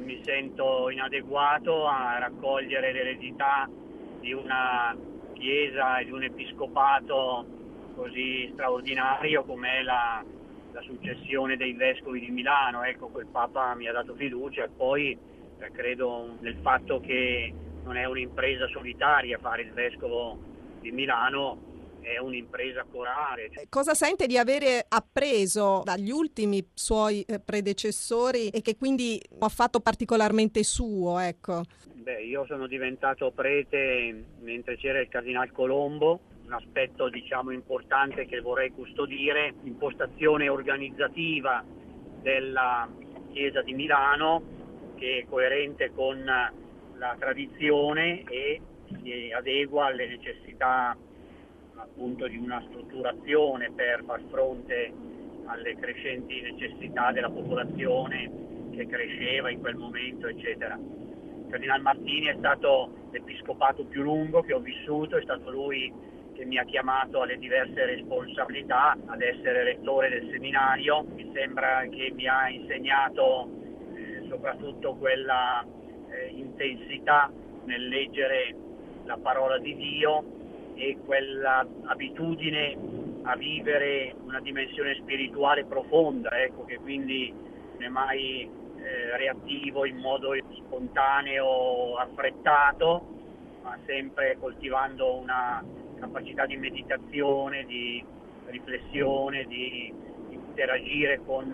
mi sento inadeguato a raccogliere l'eredità di una chiesa e di un episcopato così straordinario come è la successione dei vescovi di Milano. Ecco, quel Papa mi ha dato fiducia e poi credo nel fatto che non è un'impresa solitaria fare il vescovo di Milano, è un'impresa corale. Cosa sente di avere appreso dagli ultimi suoi predecessori e che quindi ha fatto particolarmente suo, ecco? Io sono diventato prete mentre c'era il Cardinal Colombo, un aspetto importante che vorrei custodire, impostazione organizzativa della Chiesa di Milano che è coerente con la tradizione e si adegua alle necessità appunto di una strutturazione per far fronte alle crescenti necessità della popolazione che cresceva in quel momento, eccetera. Il Cardinal Martini è stato l'episcopato più lungo che ho vissuto, è stato lui che mi ha chiamato alle diverse responsabilità, ad essere rettore del seminario. Mi sembra che mi ha insegnato soprattutto quella intensità nel leggere la parola di Dio e quella abitudine a vivere una dimensione spirituale profonda, ecco, che quindi non è mai reattivo in modo spontaneo, affrettato, ma sempre coltivando una capacità di meditazione, di riflessione, di interagire con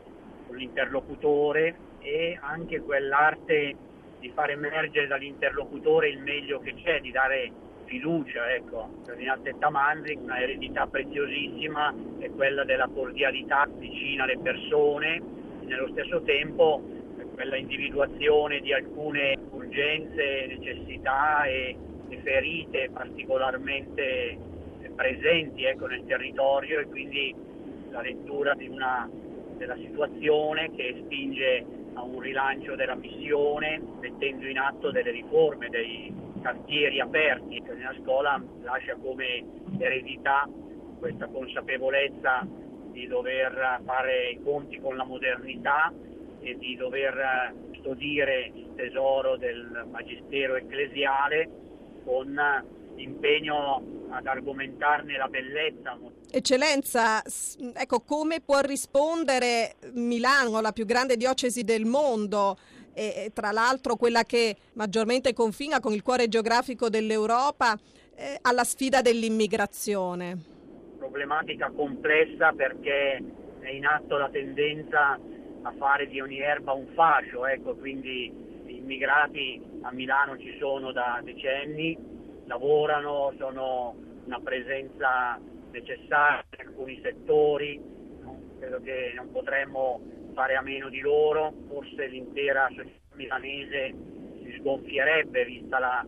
l'interlocutore e anche quell'arte di far emergere dall'interlocutore il meglio che c'è, di dare fiducia, ecco. Cardinal Tettamanzi, una eredità preziosissima è quella della cordialità vicina alle persone e nello stesso tempo quella individuazione di alcune urgenze, necessità e ferite particolarmente presenti, ecco, nel territorio, e quindi la lettura della situazione che spinge a un rilancio della missione, mettendo in atto delle riforme, dei cantieri aperti. Nella scuola lascia come eredità questa consapevolezza di dover fare i conti con la modernità e di dover custodire il tesoro del magistero ecclesiale con l'impegno ad argomentarne la bellezza. Eccellenza, ecco, come può rispondere Milano, la più grande diocesi del mondo, e tra l'altro quella che maggiormente confina con il cuore geografico dell'Europa, alla sfida dell'immigrazione? Problematica complessa perché è in atto la tendenza a fare di ogni erba un fascio, ecco, quindi gli immigrati a Milano ci sono da decenni, lavorano, sono una presenza necessaria in alcuni settori, credo che non potremmo fare a meno di loro, forse l'intera società milanese si sgonfierebbe vista la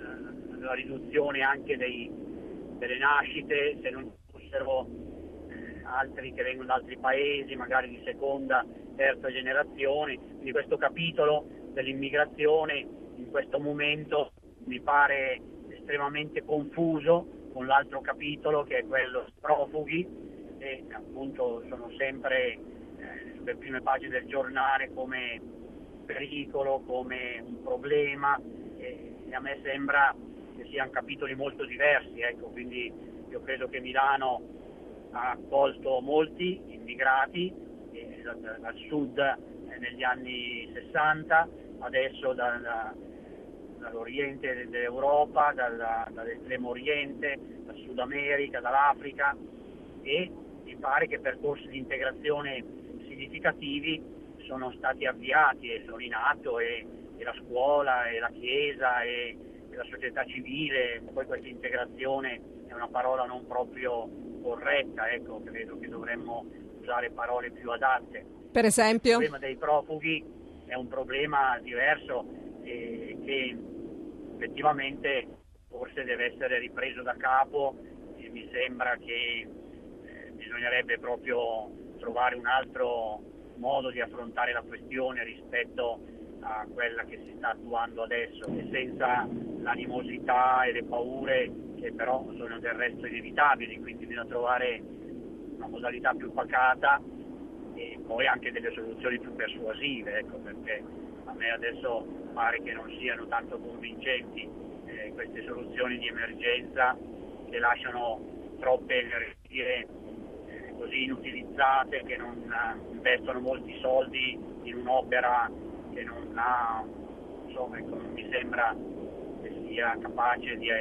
riduzione anche delle nascite, se non fossero altri che vengono da altri paesi, magari di seconda, terza generazione. Quindi questo capitolo dell'immigrazione in questo momento mi pare estremamente confuso con l'altro capitolo che è quello dei profughi, e appunto sono sempre sulle prime pagine del giornale come pericolo, come un problema, e a me sembra che siano capitoli molto diversi, ecco, quindi io credo che Milano ha accolto molti immigrati dal sud negli anni 60, adesso dall'oriente dell'Europa, dall'estremo oriente, dal Sud America, dall'Africa, e mi pare che percorsi di integrazione significativi sono stati avviati e sono in atto, e la scuola e la Chiesa e la società civile. Poi questa integrazione è una parola non proprio corretta, ecco, credo che dovremmo usare parole più adatte. Per esempio? Il problema dei profughi è un problema diverso che effettivamente forse deve essere ripreso da capo, e mi sembra che bisognerebbe proprio trovare un altro modo di affrontare la questione rispetto a quella che si sta attuando adesso, e senza l'animosità e le paure che però sono del resto inevitabili, quindi bisogna trovare una modalità più pacata e poi anche delle soluzioni più persuasive, ecco, perché a me adesso pare che non siano tanto convincenti queste soluzioni di emergenza che lasciano troppe energie così inutilizzate, che non investono molti soldi in un'opera che non ha, insomma, non mi sembra che sia capace di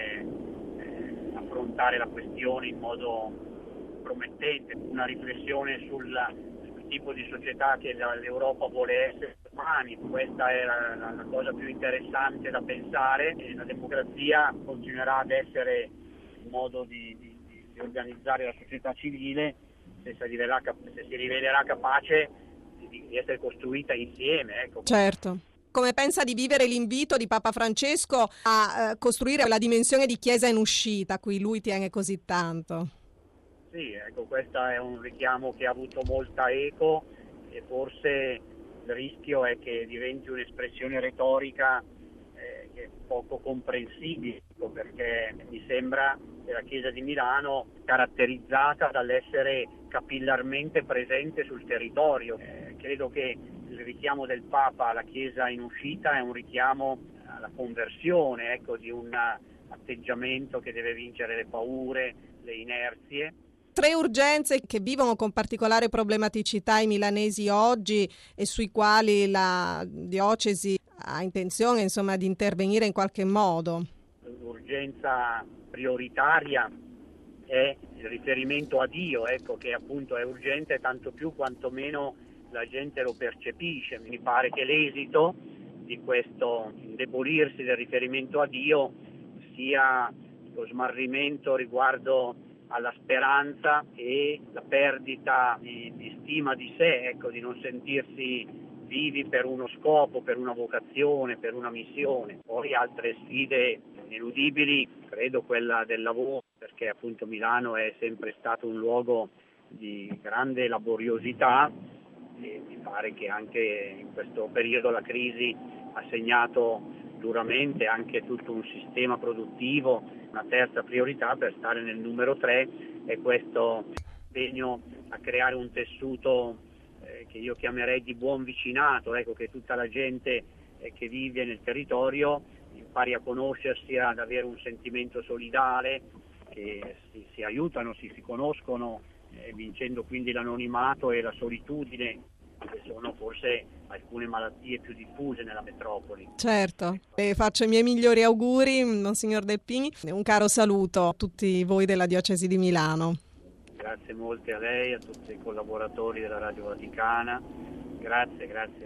affrontare la questione in modo promettente. Una riflessione sul tipo di società che l'Europa vuole essere domani, questa è la cosa più interessante da pensare. La democrazia continuerà ad essere un modo di organizzare la società civile se si rivelerà capace di essere costruita insieme. Ecco. Certo. Come pensa di vivere l'invito di Papa Francesco a costruire la dimensione di Chiesa in uscita, a cui lui tiene così tanto? Sì, ecco, questo è un richiamo che ha avuto molta eco e forse il rischio è che diventi un'espressione retorica che è poco comprensibile, perché mi sembra che la Chiesa di Milano è caratterizzata dall'essere capillarmente presente sul territorio. Credo che il richiamo del Papa alla Chiesa in uscita è un richiamo alla conversione, ecco, di un atteggiamento che deve vincere le paure, le inerzie. 3 urgenze che vivono con particolare problematicità i milanesi oggi e sui quali la diocesi ha intenzione, insomma, di intervenire in qualche modo. L'urgenza prioritaria è il riferimento a Dio, ecco, che appunto è urgente tanto più quanto meno la gente lo percepisce. Mi pare che l'esito di questo indebolirsi del riferimento a Dio sia lo smarrimento riguardo alla speranza e la perdita di stima di sé, ecco, di non sentirsi vivi per uno scopo, per una vocazione, per una missione. Poi altre sfide ineludibili, credo quella del lavoro, perché appunto Milano è sempre stato un luogo di grande laboriosità e mi pare che anche in questo periodo la crisi ha segnato duramente anche tutto un sistema produttivo. Una terza priorità per stare nel numero 3 è questo impegno a creare un tessuto che io chiamerei di buon vicinato, ecco, che tutta la gente che vive nel territorio impari a conoscersi, ad avere un sentimento solidale, che si aiutano, si conoscono, vincendo quindi l'anonimato e la solitudine, che sono forse alcune malattie più diffuse nella metropoli. Certo, e faccio i miei migliori auguri, Monsignor Delpini, e un caro saluto a tutti voi della Diocesi di Milano. Grazie molte a lei, a tutti i collaboratori della Radio Vaticana, grazie.